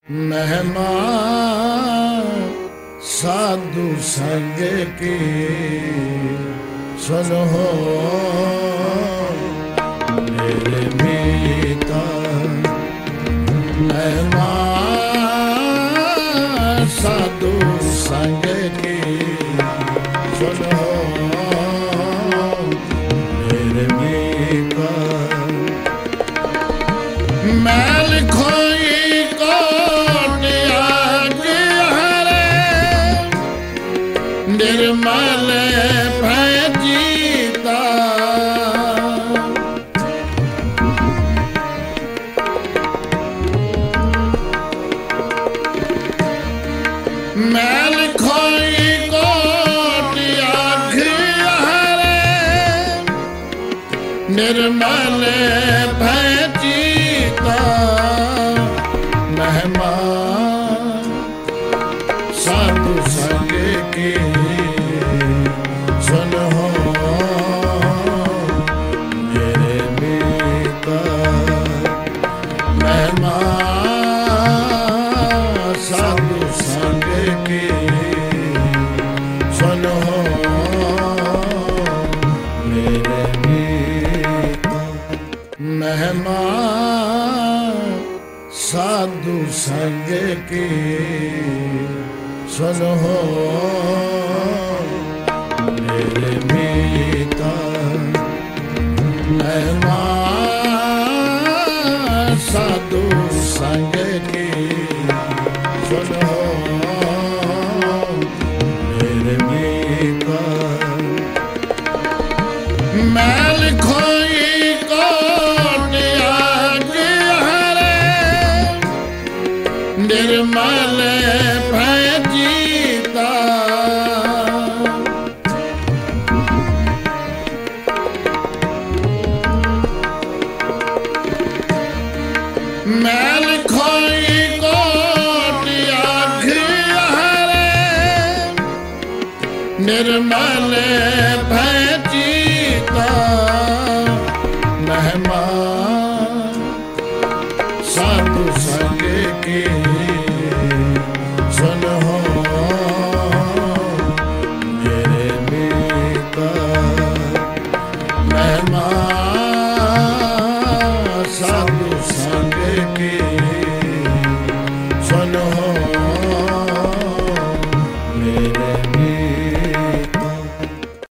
महिमा साधु संग की सुनो मेरे मीता। महिमा साधु संग की सुनो मेरे मीता। मैं लिखोई निर्मल भजीता। मैल खोई कोटिया घिरे निर्मल भजीता। महिमा साधु संग की सुनो मेरे मीता। महिमा साधु संग की सुनो मेरे मीता। महिमा साधु संग की सुनो मेरे मीता। महिमा साधु संग की सुनो मेरे मीता। मैल खोई कोटिया घिरे निर्मल भजीता। मैल खोई कोटिया घिरे निर्मल भजीता। महिमा साधु संग की सुनो मेरे मीता। महिमा